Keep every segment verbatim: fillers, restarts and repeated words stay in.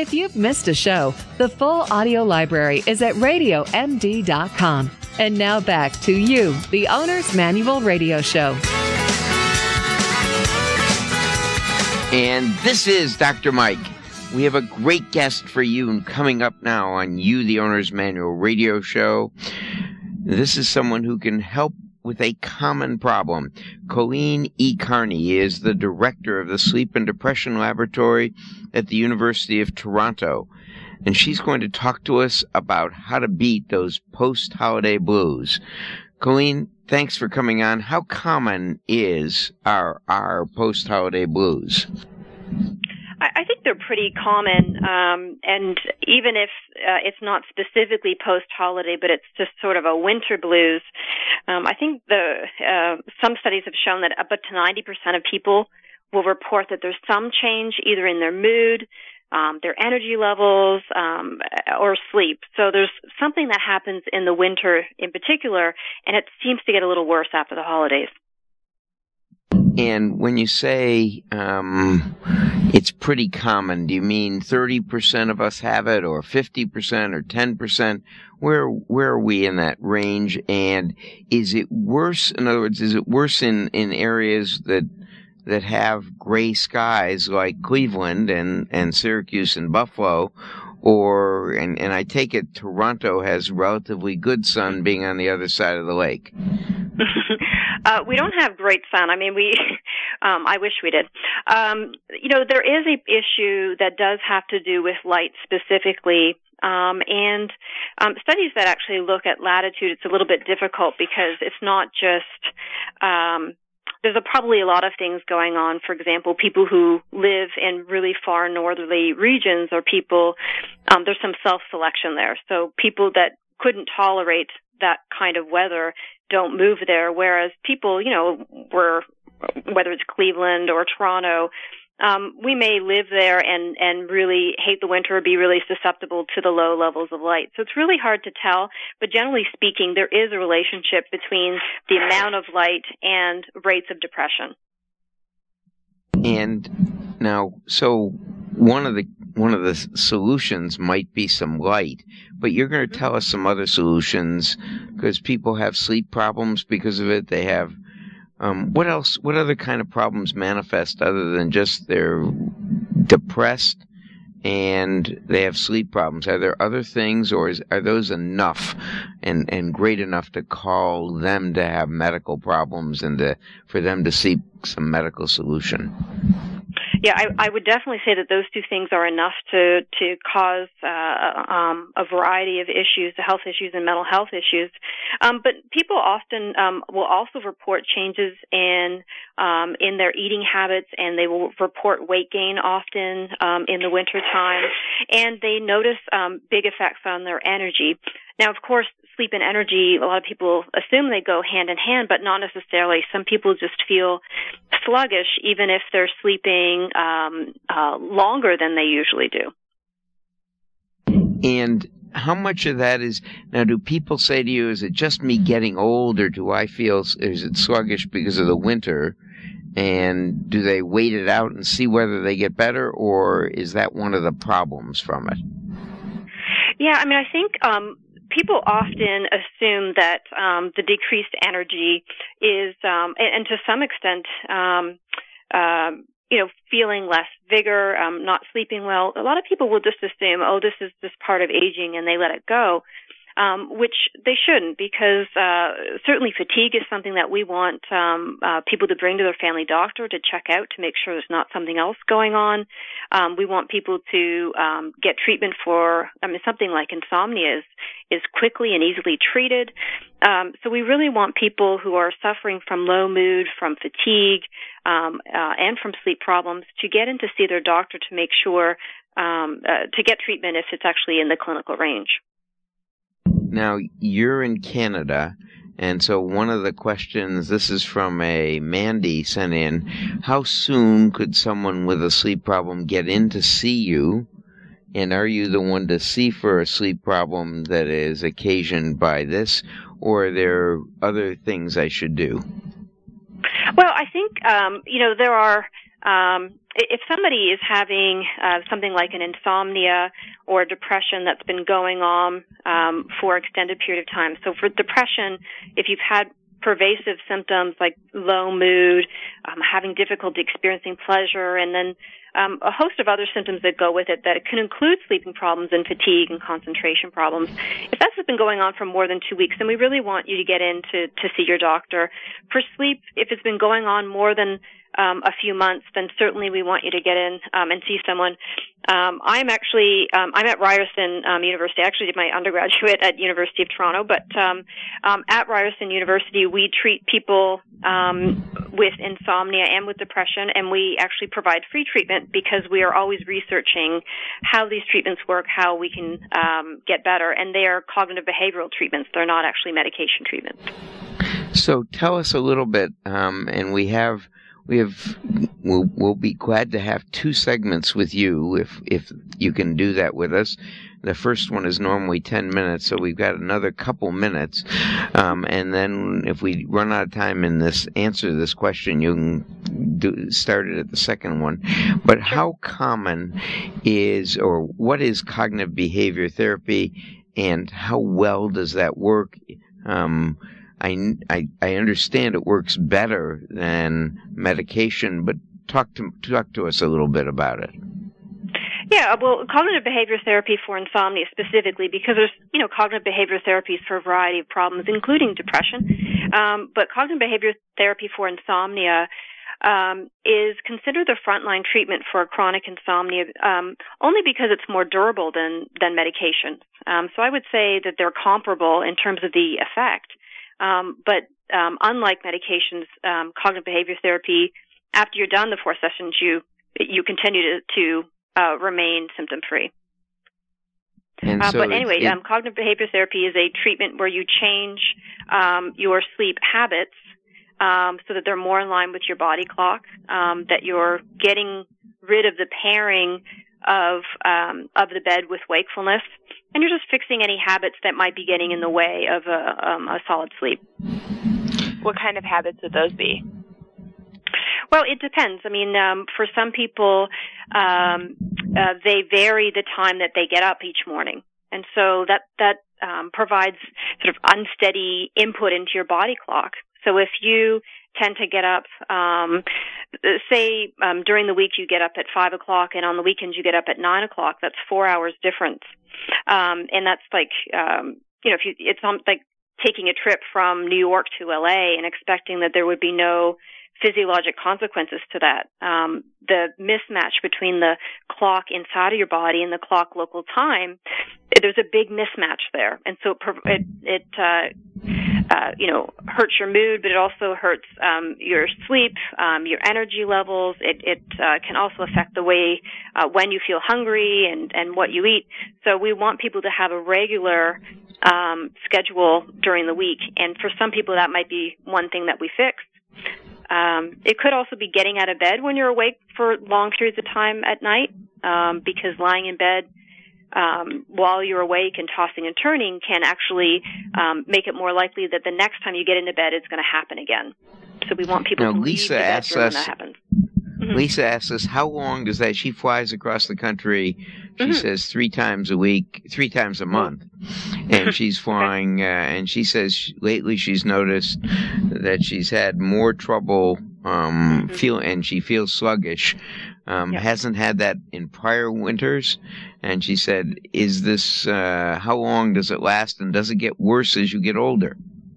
If you've missed a show, the full audio library is at radio m d dot com. And now back to you, the Owner's Manual Radio Show. And this is Doctor Mike. We have a great guest for you and coming up now on You, the Owner's Manual Radio Show. This is someone who can help with a common problem. Colleen E. Carney is the director of the Sleep and Depression Laboratory at the University of Toronto. And she's going to talk to us about how to beat those post-holiday blues. Colleen, thanks for coming on. How common is our, our post-holiday blues? I think they're pretty common, um, and even if uh, it's not specifically post-holiday, but it's just sort of a winter blues, um, I think the uh, some studies have shown that up to ninety percent of people will report that there's some change either in their mood, um, their energy levels, um, or sleep. So there's something that happens in the winter in particular, and it seems to get a little worse after the holidays. And when you say um, it's pretty common, do you mean thirty percent of us have it, or fifty percent, or ten percent? Where where are we in that range? And is it worse? In other words, is it worse in, in areas that that have gray skies like Cleveland and, and Syracuse and Buffalo? Or and, and I take it Toronto has relatively good sun, being on the other side of the lake. Uh, we don't have great sun. I mean, we, um, I wish we did. Um, you know, there is a issue that does have to do with light specifically. Um, and um, studies that actually look at latitude, it's a little bit difficult because it's not just, um, there's a, probably a lot of things going on. For example, people who live in really far northerly regions or people, um, there's some self-selection there. So people that couldn't tolerate that kind of weather don't move there, whereas people, you know, were, whether it's Cleveland or Toronto, um, we may live there and, and really hate the winter or be really susceptible to the low levels of light. So it's really hard to tell, but generally speaking, there is a relationship between the amount of light and rates of depression. And now, so one of the one of the solutions might be some light, but you're going to tell us some other solutions because people have sleep problems because of it. They have um, what else? What other kind of problems manifest other than just they're depressed and they have sleep problems? Are there other things, or is, are those enough and and great enough to call them to have medical problems and to, for them to seek some medical solution? Yeah, I, I would definitely say that those two things are enough to to cause uh, um, a variety of issues, health issues and mental health issues. Um, but people often um, will also report changes in um, in their eating habits, and they will report weight gain often um, in the wintertime, and they notice um, big effects on their energy. Now, of course, sleep and energy, a lot of people assume they go hand in hand, but not necessarily. Some people just feel sluggish even if they're sleeping um, uh, longer than they usually do. And how much of that is, now do people say to you, is it just me getting old, or do I feel, is it sluggish because of the winter? And do they wait it out and see whether they get better, or is that one of the problems from it? Yeah, I mean, I think um, people often assume that um, the decreased energy is, um, and, and to some extent, um, uh, you know, feeling less vigor, um, not sleeping well. A lot of people will just assume, oh, this is just part of aging, and they let it go. Um, which they shouldn't, because uh, certainly fatigue is something that we want um, uh, people to bring to their family doctor to check out to make sure there's not something else going on. Um, we want people to um, get treatment for, I mean, something like insomnia is, is quickly and easily treated. Um, so we really want people who are suffering from low mood, from fatigue, um, uh, and from sleep problems to get in to see their doctor to make sure um, uh, to get treatment if it's actually in the clinical range. Now, you're in Canada, and so one of the questions, this is from a Mandy sent in, how soon could someone with a sleep problem get in to see you, and are you the one to see for a sleep problem that is occasioned by this, or are there other things I should do? Well, I think, um, you know, there are Um, if somebody is having uh, something like an insomnia or depression that's been going on um, for an extended period of time, so for depression, if you've had pervasive symptoms like low mood, um, having difficulty experiencing pleasure, and then um, a host of other symptoms that go with it, that it can include sleeping problems and fatigue and concentration problems. If that's been going on for more than two weeks, then we really want you to get in to, to see your doctor. For sleep, if it's been going on more than Um, a few months, then certainly we want you to get in um, and see someone. Um, I'm actually um, I'm at Ryerson um, University. I actually did my undergraduate at University of Toronto, but um, um, at Ryerson University we treat people um, with insomnia and with depression, and we actually provide free treatment because we are always researching how these treatments work, how we can um, get better, and they are cognitive behavioral treatments. They're not actually medication treatments. So tell us a little bit, um, and we have. We have, we'll, we'll be glad to have two segments with you if, if you can do that with us. The first one is normally ten minutes, so we've got another couple minutes. Um, and then if we run out of time in this answer to this question, you can do, start it at the second one. But how common is, or what is cognitive behavior therapy, and how well does that work? Um, I, I, I understand it works better than medication, but talk to talk to us a little bit about it. Yeah, well, cognitive behavior therapy for insomnia specifically, because there's, you know, cognitive behavior therapies for a variety of problems, including depression. Um, but cognitive behavior therapy for insomnia um, is considered the frontline treatment for chronic insomnia, um, only because it's more durable than than medication. Um, so I would say that they're comparable in terms of the effect. Um, but um, unlike medications, um, cognitive behavior therapy, after you're done the four sessions, you you continue to, to uh, remain symptom-free. Uh, so but anyway, it, um, cognitive behavior therapy is a treatment where you change um, your sleep habits um, so that they're more in line with your body clock, um, that you're getting rid of the pairing of um, of the bed with wakefulness, and you're just fixing any habits that might be getting in the way of a, um, a solid sleep. What kind of habits would those be? Well, it depends. I mean, um, for some people, um, uh, they vary the time that they get up each morning, and so that that um, provides sort of unsteady input into your body clock. So if you tend to get up, um, say um, during the week you get up at five o'clock, and on the weekends you get up at nine o'clock. That's four hours difference, um, and that's like um, you know, if you, it's like taking a trip from New York to L A and expecting that there would be no physiologic consequences to that. Um, the mismatch between the clock inside of your body and the clock local time, there's a big mismatch there, and so it it uh, uh, you know hurts your mood, but it also hurts um, your sleep, um, your energy levels. It it uh, can also affect the way uh, when you feel hungry and and what you eat. So we want people to have a regular um, schedule during the week, and for some people that might be one thing that we fix. Um, it could also be getting out of bed when you're awake for long periods of time at night, um, because lying in bed um, while you're awake and tossing and turning can actually um, make it more likely that the next time you get into bed it's going to happen again. So we want people now, to leave Lisa the bedroom when us, that happens. Mm-hmm. Lisa asks us, how long does that? She flies across the country. She mm-hmm. says three times a week, three times a month, and she's flying. okay. uh, and she says she, lately she's noticed that she's had more trouble um, mm-hmm. feel, and she feels sluggish. Um, yep. Hasn't had that in prior winters, and she said, "Is this? Uh, how long does it last, and does it get worse as you get older?"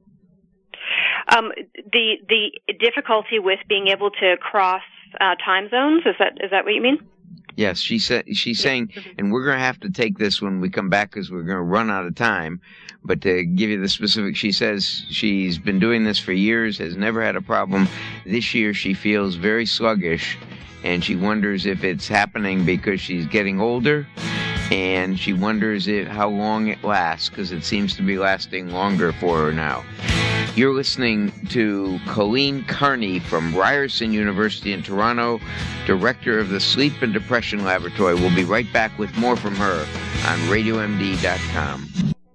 Um, the the difficulty with being able to cross uh, time zones, is that is that what you mean? Yes, she said. She's saying, mm-hmm. and we're going to have to take this when we come back because we're going to run out of time. But to give you the specifics, she says she's been doing this for years, has never had a problem. This year, she feels very sluggish, and she wonders if it's happening because she's getting older, and she wonders if how long it lasts because it seems to be lasting longer for her now. You're listening to Colleen Carney from Ryerson University in Toronto, director of the Sleep and Depression Laboratory. We'll be right back with more from her on radio M D dot com.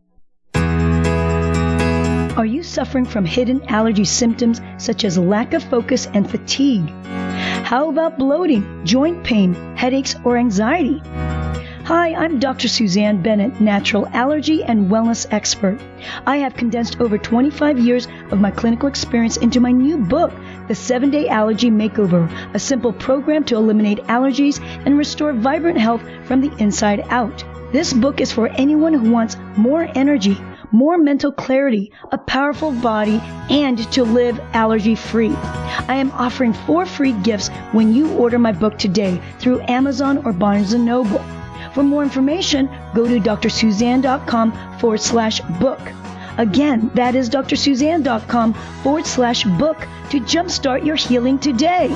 Are you suffering from hidden allergy symptoms such as lack of focus and fatigue? How about bloating, joint pain, headaches, or anxiety? Hi, I'm Doctor Suzanne Bennett, natural allergy and wellness expert. I have condensed over twenty-five years of my clinical experience into my new book, The seven-Day Allergy Makeover, a simple program to eliminate allergies and restore vibrant health from the inside out. This book is for anyone who wants more energy, more mental clarity, a powerful body, and to live allergy-free. I am offering four free gifts when you order my book today through Amazon or Barnes and Noble. For more information, go to drsuzanne.com forward slash book. Again, that is drsuzanne.com forward slash book to jumpstart your healing today.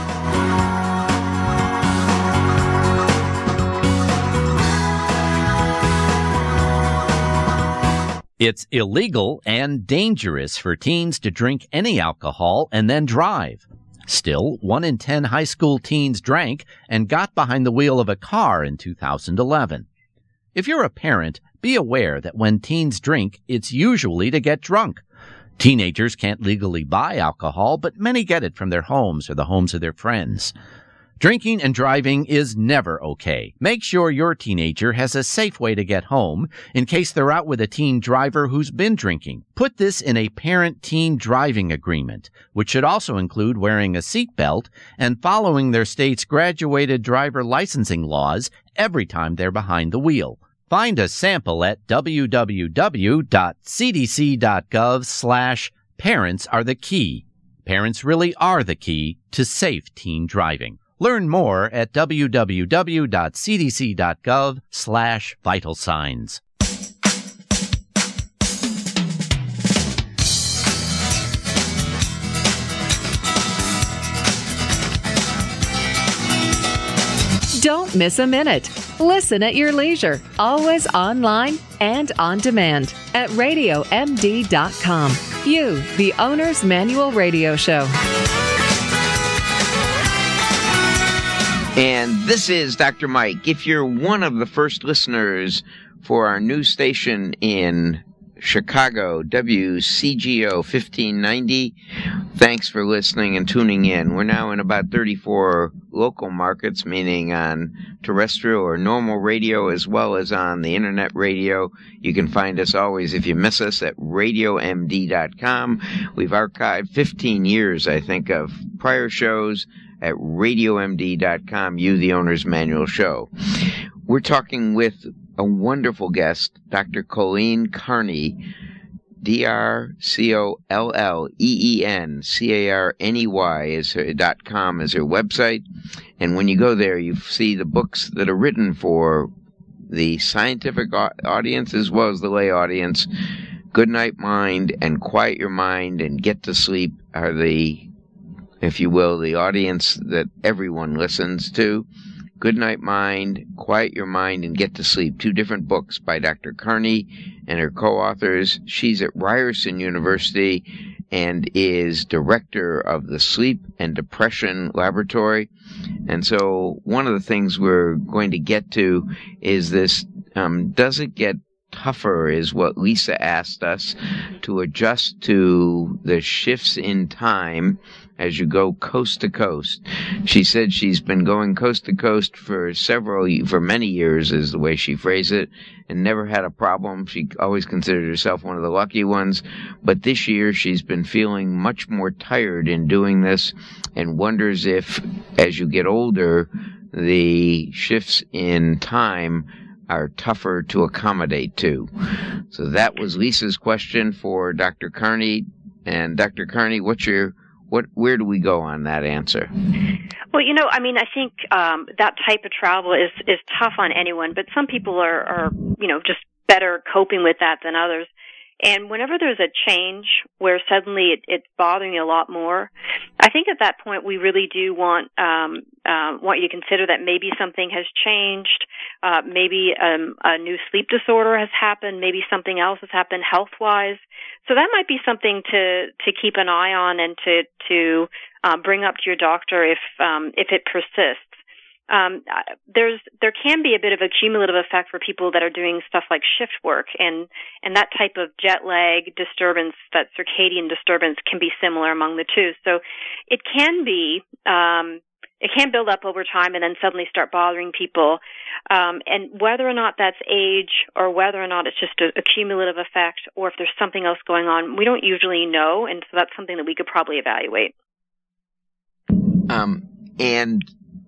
It's illegal and dangerous for teens to drink any alcohol and then drive. Still, one in ten high school teens drank and got behind the wheel of a car in two thousand eleven. If you're a parent, be aware that when teens drink, it's usually to get drunk. Teenagers can't legally buy alcohol, but many get it from their homes or the homes of their friends. Drinking and driving is never okay. Make sure your teenager has a safe way to get home in case they're out with a teen driver who's been drinking. Put this in a parent-teen driving agreement, which should also include wearing a seatbelt and following their state's graduated driver licensing laws every time they're behind the wheel. Find a sample at www.cdc.gov slash parents are the key. Parents really are the key to safe teen driving. Learn more at www.cdc.gov slash vital signs. Don't miss a minute. Listen at your leisure, always online and on demand at radio m d dot com. You, the Owner's Manual Radio Show. And this is Doctor Mike. If you're one of the first listeners for our new station in Chicago, W C G O fifteen ninety, thanks for listening and tuning in. We're now in about thirty-four local markets, meaning on terrestrial or normal radio as well as on the internet radio. You can find us always, if you miss us, at radio m d dot com. We've archived fifteen years, I think, of prior shows at radio m d dot com, You, the Owner's Manual Show. We're talking with a wonderful guest, Doctor Colleen Carney, D R C O L L E E N C A R N E Y is her, dot com is her website. And when you go there, you see the books that are written for the scientific audience as well as the lay audience. Good Night Mind and Quiet Your Mind and Get to Sleep are the, if you will, the audience that everyone listens to. Good Night Mind, Quiet Your Mind, and Get to Sleep. Two different books by Doctor Carney and her co-authors. She's at Ryerson University and is director of the Sleep and Depression Laboratory. And so one of the things we're going to get to is this, um, does it get tougher, is what Lisa asked us, to adjust to the shifts in time as you go coast to coast. She said she's been going coast to coast for several, for many years is the way she phrased it, and never had a problem. She always considered herself one of the lucky ones, but this year she's been feeling much more tired in doing this and wonders if, as you get older, the shifts in time are tougher to accommodate to. So that was Lisa's question for Doctor Carney. And Doctor Carney, what's your What, where do we go on that answer? Well, you know, I mean, I think um, that type of travel is, is tough on anyone, but some people are, are, you know, just better coping with that than others. And whenever there's a change where suddenly it, it's bothering you a lot more, I think at that point we really do want um, uh, want you to consider that maybe something has changed, uh, maybe um, a new sleep disorder has happened, maybe something else has happened health-wise. So that might be something to to keep an eye on and to to uh, bring up to your doctor if um, if it persists. Um, there's there can be a bit of a cumulative effect for people that are doing stuff like shift work, and and that type of jet lag disturbance, that circadian disturbance, can be similar among the two. So it can be um, it can build up over time and then suddenly start bothering people. Um, and whether or not that's age or whether or not it's just a, a cumulative effect or if there's something else going on, we don't usually know, and so that's something that we could probably evaluate. Um, and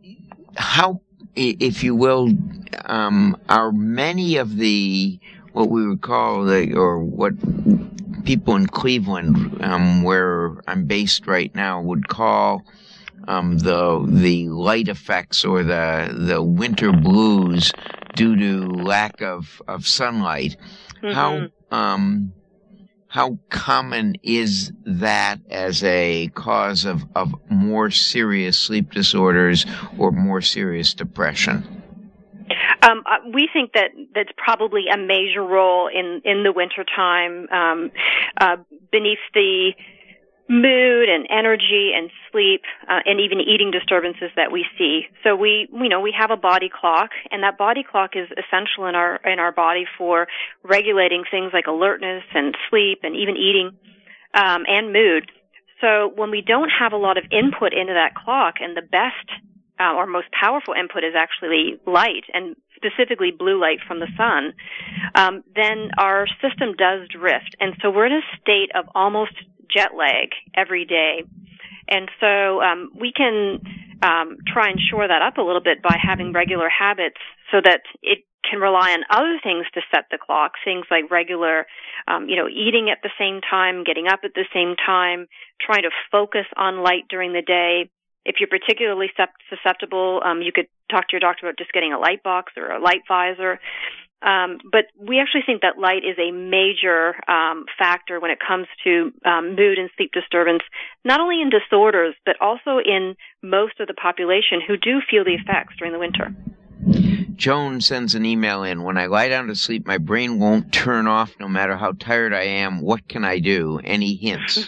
how, if you will, um, are many of the, what we would call the, or what people in Cleveland, um, where I'm based right now, would call um, the the light effects or the the winter blues due to lack of, of sunlight. Mm-hmm. How um, how common is that as a cause of, of more serious sleep disorders or more serious depression? Um, uh, we think that that's probably a major role in, in the wintertime, um, uh, beneath the mood and energy and sleep, uh, and even eating disturbances that we see. So we, you know, we have a body clock, and that body clock is essential in our in our body for regulating things like alertness and sleep and even eating, um, and mood. So when we don't have a lot of input into that clock, and the best uh, or most powerful input is actually light, and specifically blue light from the sun, um, then our system does drift, and so we're in a state of almost jet lag every day. And so um, we can um, try and shore that up a little bit by having regular habits so that it can rely on other things to set the clock, things like regular, um, you know, eating at the same time, getting up at the same time, trying to focus on light during the day. If you're particularly susceptible, um, you could talk to your doctor about just getting a light box or a light visor. Um, but we actually think that light is a major um, factor when it comes to um, mood and sleep disturbance, not only in disorders, but also in most of the population who do feel the effects during the winter. Joan sends an email in. When I lie down to sleep, my brain won't turn off no matter how tired I am. What can I do? Any hints?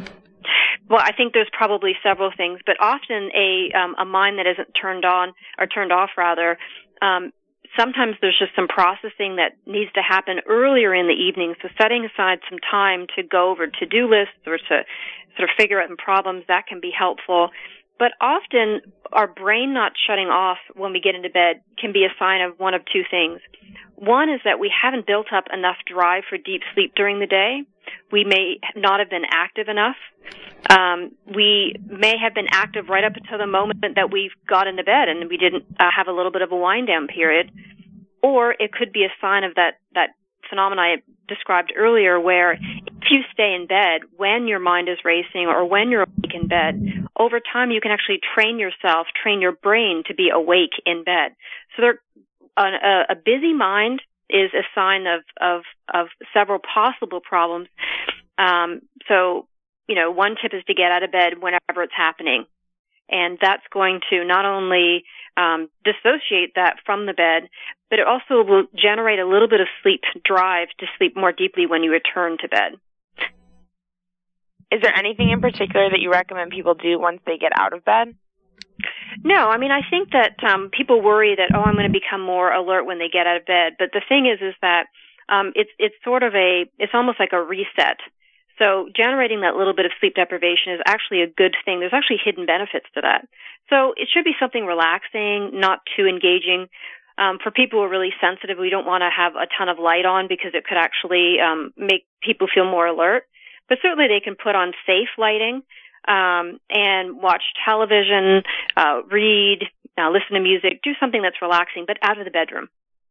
Well, I think there's probably several things, but often a um, a mind that isn't turned on, or turned off rather, um, sometimes there's just some processing that needs to happen earlier in the evening. So setting aside some time to go over to-do lists or to sort of figure out some problems, that can be helpful. But often our brain not shutting off when we get into bed can be a sign of one of two things. One is that we haven't built up enough drive for deep sleep during the day. We may not have been active enough. Um, we may have been active right up until the moment that we got into bed and we didn't uh, have a little bit of a wind down period. Or it could be a sign of that, that phenomena I described earlier, where if you stay in bed when your mind is racing or when you're awake in bed, over time you can actually train yourself, train your brain to be awake in bed. So there, a, a busy mind is a sign of, of, of several possible problems. Um, so, you know, one tip is to get out of bed whenever it's happening. And that's going to not only um, dissociate that from the bed, but it also will generate a little bit of sleep drive to sleep more deeply when you return to bed. Is there anything in particular that you recommend people do once they get out of bed? No, I mean, I think that um, people worry that, oh, I'm going to become more alert when they get out of bed. But the thing is, is that um, it's it's sort of a, it's almost like a reset. So generating that little bit of sleep deprivation is actually a good thing. There's actually hidden benefits to that. So it should be something relaxing, not too engaging. Um, for people who are really sensitive, we don't want to have a ton of light on because it could actually um, make people feel more alert. But certainly they can put on safe lighting um, and watch television, uh, read, uh, listen to music, do something that's relaxing, but out of the bedroom.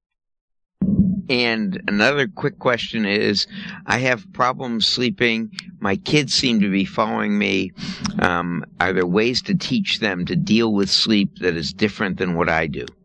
And another quick question is, I have problems sleeping. My kids seem to be following me. Um, are there ways to teach them to deal with sleep that is different than what I do?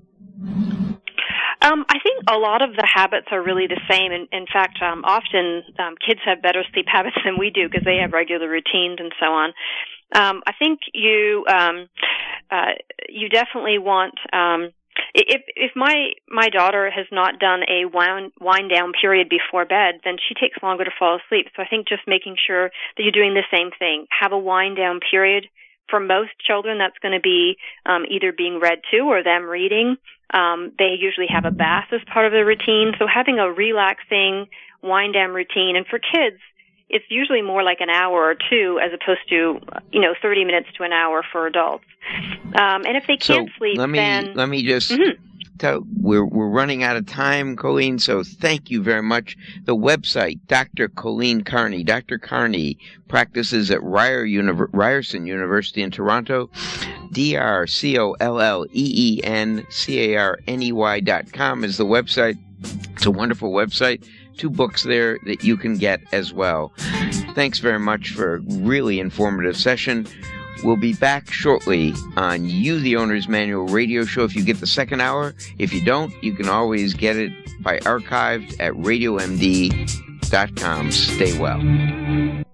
Um, I think a lot of the habits are really the same. In, in fact, um, often um, kids have better sleep habits than we do because they have regular routines and so on. Um, I think you um, uh, you definitely want. Um, If if my my daughter has not done a wind, wind down period before bed, then she takes longer to fall asleep. So I think just making sure that you're doing the same thing. Have a wind down period. For most children, that's going to be um, either being read to or them reading. Um, they usually have a bath as part of their routine. So having a relaxing wind down routine. And for kids, it's usually more like an hour or two as opposed to, you know, thirty minutes to an hour for adults. Um, and if they can't so sleep, let me, then... let me just... Mm-hmm. So we're we're running out of time, Colleen, so thank you very much. The website, Doctor Colleen Carney. Doctor Carney practices at Ryer Univer- Ryerson University in Toronto, D R C O L L E E N C A R N E Y dot com is the website. It's a wonderful website. Two books there that you can get as well. Thanks very much for a really informative session. We'll be back shortly on You, the Owner's Manual radio show if you get the second hour. If you don't, you can always get it by archived at radio m d dot com. Stay well.